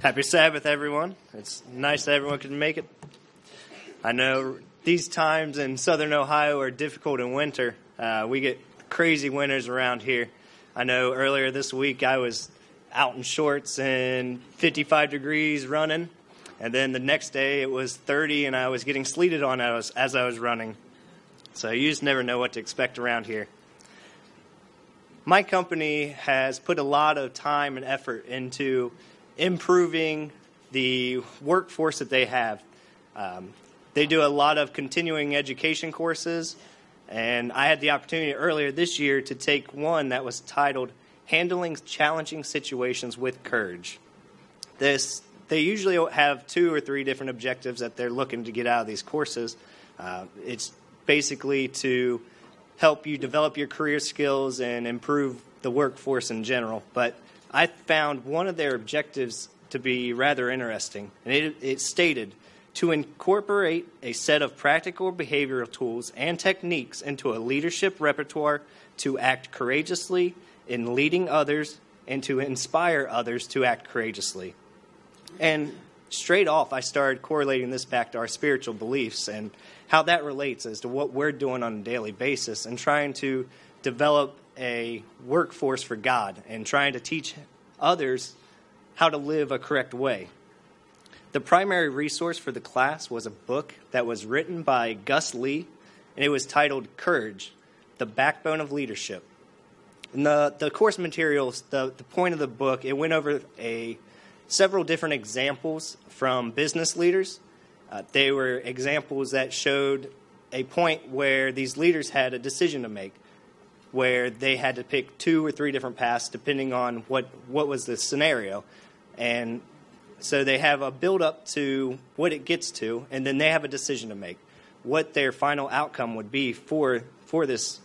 Happy Sabbath, everyone. It's nice that everyone can make it. I know these times in southern Ohio are difficult in winter. We get crazy winters around here. I know earlier this week I was out in shorts and 55 degrees running, and then the next day it was 30 and I was getting sleeted on as I was running. So you just never know what to expect around here. My company has put a lot of time and effort into improving the workforce that they have. They do a lot of continuing education courses, and I had the opportunity earlier this year to take one that was titled Handling Challenging Situations with Courage. They usually have 2 or 3 different objectives that they're looking to get out of these courses. It's basically to help you develop your career skills and improve the workforce in general. But I found one of their objectives to be rather interesting, and it stated, to incorporate a set of practical behavioral tools and techniques into a leadership repertoire to act courageously in leading others and to inspire others to act courageously. And straight off, I started correlating this back to our spiritual beliefs and how that relates as to what we're doing on a daily basis and trying to develop a workforce for God and trying to teach others how to live a correct way. The primary resource for the class was a book that was written by Gus Lee, and it was titled Courage, The Backbone of Leadership. And the course materials, the point of the book, it went over several different examples from business leaders. They were examples that showed a point where these leaders had a decision to make, where they had to pick 2 or 3 different paths depending on what was the scenario. And so they have a build-up to what it gets to, and then they have a decision to make, what their final outcome would be for this.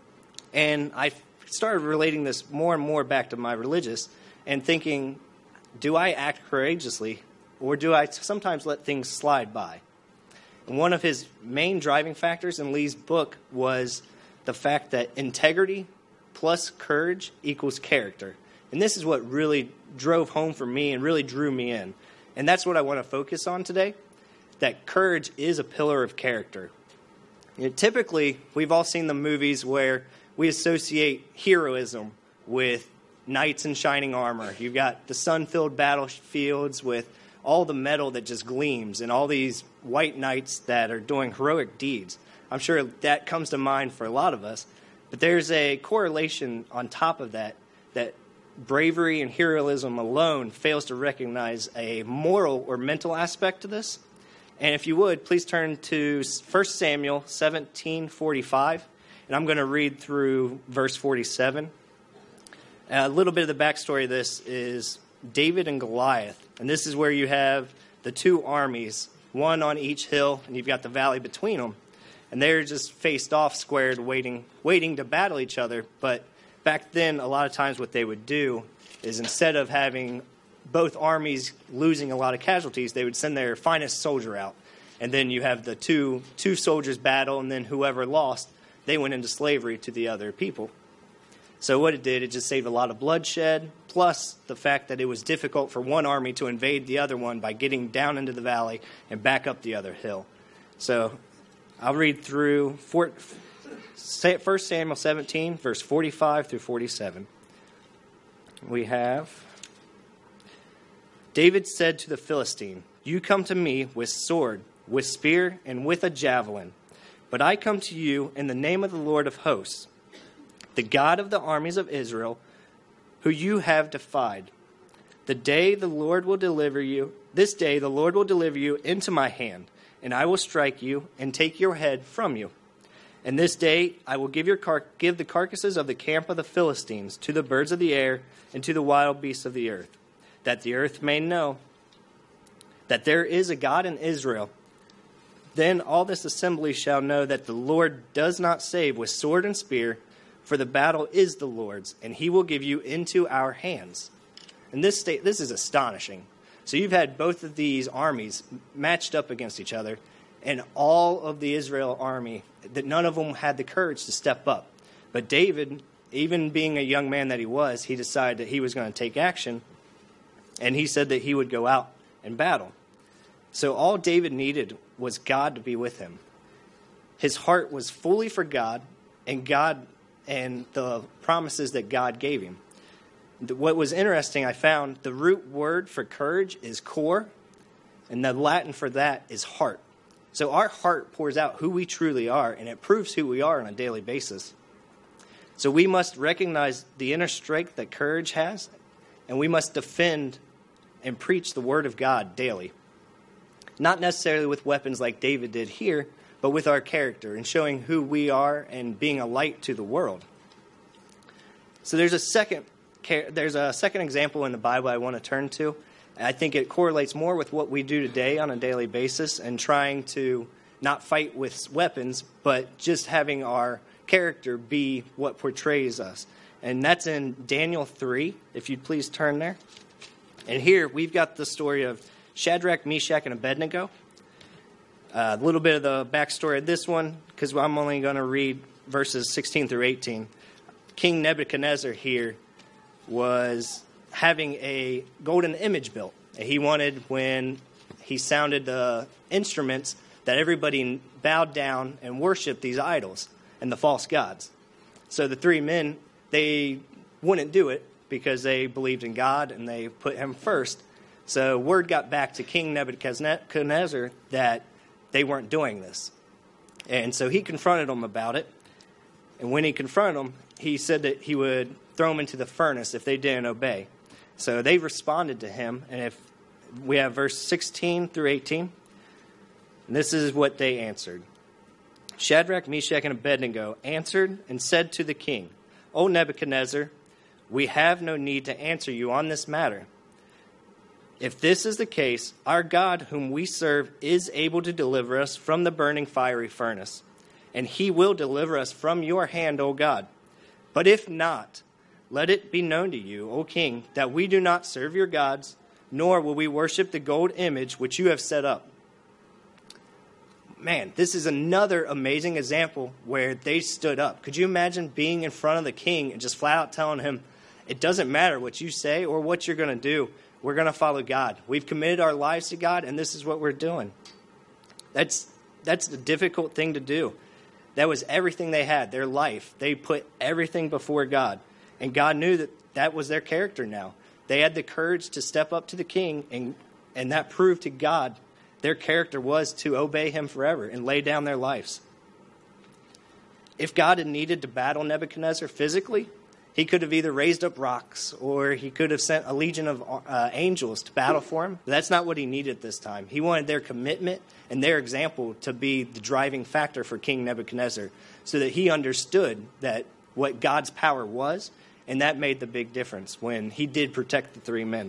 And I started relating this more and more back to my religious and thinking, do I act courageously, or do I sometimes let things slide by? And one of his main driving factors in Lee's book was the fact that integrity plus courage equals character. And this is what really drove home for me and really drew me in. And that's what I want to focus on today, that courage is a pillar of character. Typically, we've all seen the movies where we associate heroism with knights in shining armor. You've got the sun-filled battlefields with all the metal that just gleams and all these white knights that are doing heroic deeds. I'm sure that comes to mind for a lot of us. But there's a correlation on top of that bravery and heroism alone fails to recognize a moral or mental aspect to this. And if you would, please turn to 1 Samuel 17:45, and I'm going to read through verse 47. A little bit of the backstory of this is David and Goliath, and this is where you have the 2 armies, one on each hill, and you've got the valley between them. And they're just faced off, squared, waiting to battle each other. But back then, a lot of times what they would do is instead of having both armies losing a lot of casualties, they would send their finest soldier out. And then you have the two soldiers battle, and then whoever lost, they went into slavery to the other people. So what it did, it just saved a lot of bloodshed, plus the fact that it was difficult for one army to invade the other one by getting down into the valley and back up the other hill. So I'll read through 1 Samuel 17, verse 45 through 47. We have, David said to the Philistine, "You come to me with sword, with spear, and with a javelin. But I come to you in the name of the Lord of hosts, the God of the armies of Israel, who you have defied. This day the Lord will deliver you into my hand, and I will strike you and take your head from you. And this day I will give the carcasses of the camp of the Philistines to the birds of the air and to the wild beasts of the earth, that the earth may know that there is a God in Israel. Then all this assembly shall know that the Lord does not save with sword and spear, for the battle is the Lord's, and he will give you into our hands." And this is astonishing. So you've had both of these armies matched up against each other, and all of the Israel army, that none of them had the courage to step up. But David, even being a young man that he was, he decided that he was going to take action. and he said that he would go out and battle. So all David needed was God to be with him. His heart was fully for God and the promises that God gave him. What was interesting, I found the root word for courage is core, and the Latin for that is heart. So our heart pours out who we truly are, and it proves who we are on a daily basis. So we must recognize the inner strength that courage has, and we must defend and preach the word of God daily. Not necessarily with weapons like David did here, but with our character and showing who we are and being a light to the world. So there's a second example in the Bible I want to turn to. I think it correlates more with what we do today on a daily basis and trying to not fight with weapons, but just having our character be what portrays us. And that's in Daniel 3, if you'd please turn there. And here we've got the story of Shadrach, Meshach, and Abednego. A little bit of the backstory of this one, because I'm only going to read verses 16 through 18. King Nebuchadnezzar here was having a golden image built. He wanted, when he sounded the instruments, that everybody bowed down and worshiped these idols and the false gods. So the three men, they wouldn't do it because they believed in God and they put him first. So word got back to King Nebuchadnezzar that they weren't doing this. And so he confronted them about it. And when he confronted them, he said that he would throw them into the furnace if they didn't obey. So they responded to him. And if we have verse 16 through 18, and this is what they answered. Shadrach, Meshach, and Abednego answered and said to the king, O Nebuchadnezzar, we have no need to answer you on this matter. If this is the case, our God whom we serve is able to deliver us from the burning fiery furnace, and he will deliver us from your hand, O God. But if not, let it be known to you, O king, that we do not serve your gods, nor will we worship the gold image which you have set up. Man, this is another amazing example where they stood up. Could you imagine being in front of the king and just flat out telling him, it doesn't matter what you say or what you're going to do. We're going to follow God. We've committed our lives to God, and this is what we're doing. That's the difficult thing to do. That was everything they had, their life. They put everything before God, and God knew that that was their character now. They had the courage to step up to the king, and that proved to God their character was to obey him forever and lay down their lives. If God had needed to battle Nebuchadnezzar physically, he could have either raised up rocks or he could have sent a legion of angels to battle for him. But that's not what he needed this time. He wanted their commitment and their example to be the driving factor for King Nebuchadnezzar so that he understood that what God's power was, and that made the big difference when he did protect the three men.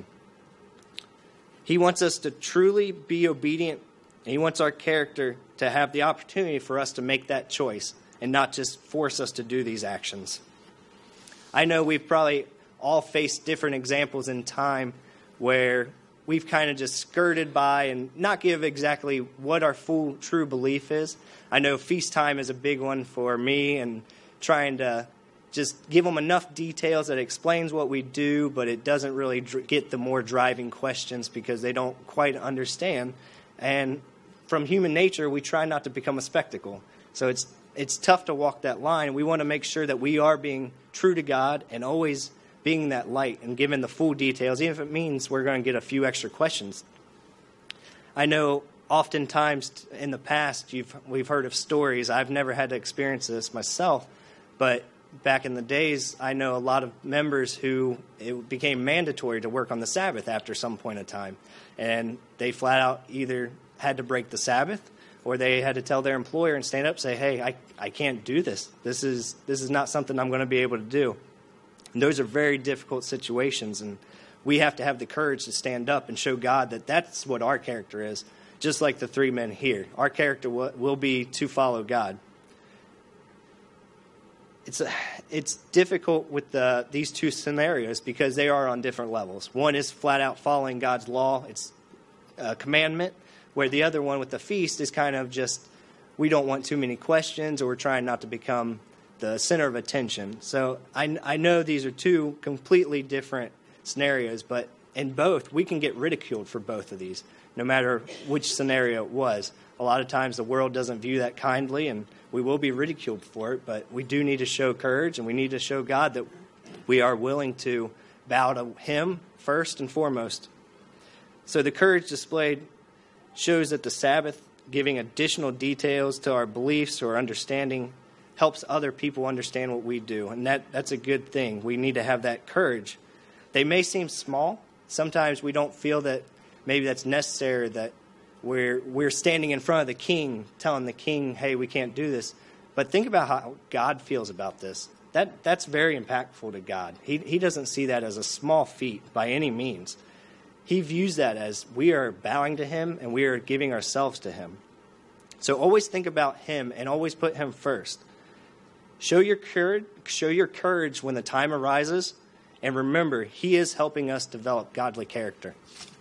He wants us to truly be obedient, and he wants our character to have the opportunity for us to make that choice and not just force us to do these actions. I know we've probably all faced different examples in time where we've kind of just skirted by and not give exactly what our full true belief is. I know feast time is a big one for me, and trying to just give them enough details that explains what we do, but it doesn't really get the more driving questions because they don't quite understand. And from human nature, we try not to become a spectacle. So it's tough to walk that line. We want to make sure that we are being true to God and always being that light and giving the full details, even if it means we're going to get a few extra questions. I know oftentimes in the past we've heard of stories. I've never had to experience this myself, but back in the days, I know a lot of members who it became mandatory to work on the Sabbath after some point in time. And they flat out either had to break the Sabbath or they had to tell their employer and stand up and say, hey, I can't do this. This is not something I'm going to be able to do. And those are very difficult situations, and we have to have the courage to stand up and show God that that's what our character is, just like the three men here. Our character will be to follow God. It's difficult with these two scenarios because they are on different levels. One is flat out following God's law. It's a commandment, where the other one with the feast is kind of just we don't want too many questions, or we're trying not to become the center of attention. So I know these are two completely different scenarios, but in both, we can get ridiculed for both of these, no matter which scenario it was. A lot of times the world doesn't view that kindly, and we will be ridiculed for it, but we do need to show courage, and we need to show God that we are willing to bow to him first and foremost. So the courage displayed shows that the Sabbath, giving additional details to our beliefs or understanding, helps other people understand what we do, and that's a good thing. We need to have that courage. They may seem small. Sometimes we don't feel that maybe that's necessary, that we're standing in front of the king, telling the king, hey, we can't do this. But think about how God feels about this. That's very impactful to God. He doesn't see that as a small feat by any means. He views that as we are bowing to him and we are giving ourselves to him. So always think about him and always put him first. Show your courage when the time arises, and remember, he is helping us develop godly character.